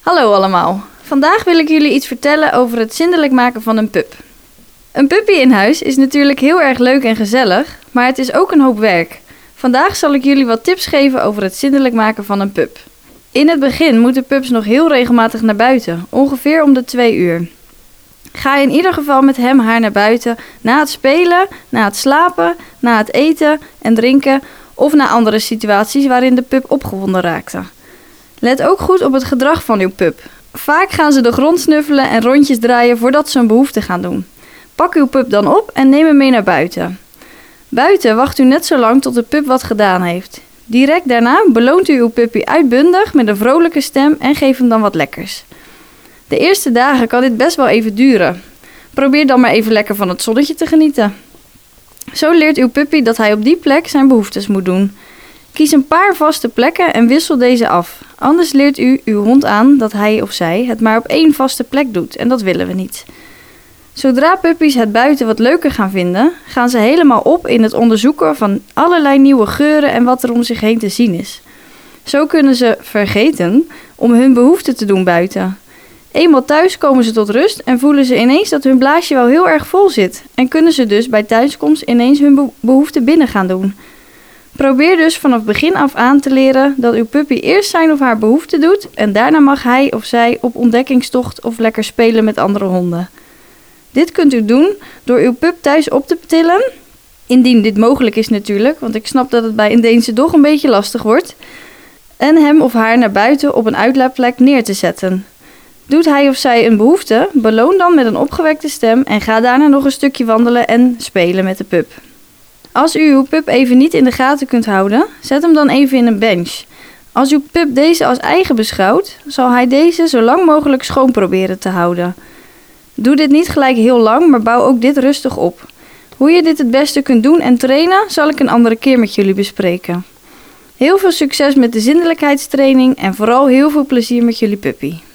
Hallo allemaal. Vandaag wil ik jullie iets vertellen over het zindelijk maken van een pup. Een puppy in huis is natuurlijk heel erg leuk en gezellig, maar het is ook een hoop werk. Vandaag zal ik jullie wat tips geven over het zindelijk maken van een pup. In het begin moeten pups nog heel regelmatig naar buiten, ongeveer om de 2 uur. Ga in ieder geval met hem/haar naar buiten na het spelen, na het slapen, na het eten en drinken of na andere situaties waarin de pup opgewonden raakte. Let ook goed op het gedrag van uw pup. Vaak gaan ze de grond snuffelen en rondjes draaien voordat ze een behoefte gaan doen. Pak uw pup dan op en neem hem mee naar buiten. Buiten wacht u net zo lang tot de pup wat gedaan heeft. Direct daarna beloont u uw puppy uitbundig met een vrolijke stem en geef hem dan wat lekkers. De eerste dagen kan dit best wel even duren. Probeer dan maar even lekker van het zonnetje te genieten. Zo leert uw puppy dat hij op die plek zijn behoeftes moet doen. Kies een paar vaste plekken en wissel deze af. Anders leert u uw hond aan dat hij of zij het maar op 1 vaste plek doet en dat willen we niet. Zodra puppies het buiten wat leuker gaan vinden, gaan ze helemaal op in het onderzoeken van allerlei nieuwe geuren en wat er om zich heen te zien is. Zo kunnen ze vergeten om hun behoeften te doen buiten. Eenmaal thuis komen ze tot rust en voelen ze ineens dat hun blaasje wel heel erg vol zit en kunnen ze dus bij thuiskomst ineens hun behoeften binnen gaan doen. Probeer dus vanaf begin af aan te leren dat uw puppy eerst zijn of haar behoefte doet en daarna mag hij of zij op ontdekkingstocht of lekker spelen met andere honden. Dit kunt u doen door uw pup thuis op te tillen, indien dit mogelijk is natuurlijk, want ik snap dat het bij een Deense dog een beetje lastig wordt, en hem of haar naar buiten op een uitlaatplek neer te zetten. Doet hij of zij een behoefte, beloon dan met een opgewekte stem en ga daarna nog een stukje wandelen en spelen met de pup. Als u uw pup even niet in de gaten kunt houden, zet hem dan even in een bench. Als uw pup deze als eigen beschouwt, zal hij deze zo lang mogelijk schoon proberen te houden. Doe dit niet gelijk heel lang, maar bouw ook dit rustig op. Hoe je dit het beste kunt doen en trainen, zal ik een andere keer met jullie bespreken. Heel veel succes met de zindelijkheidstraining en vooral heel veel plezier met jullie puppy.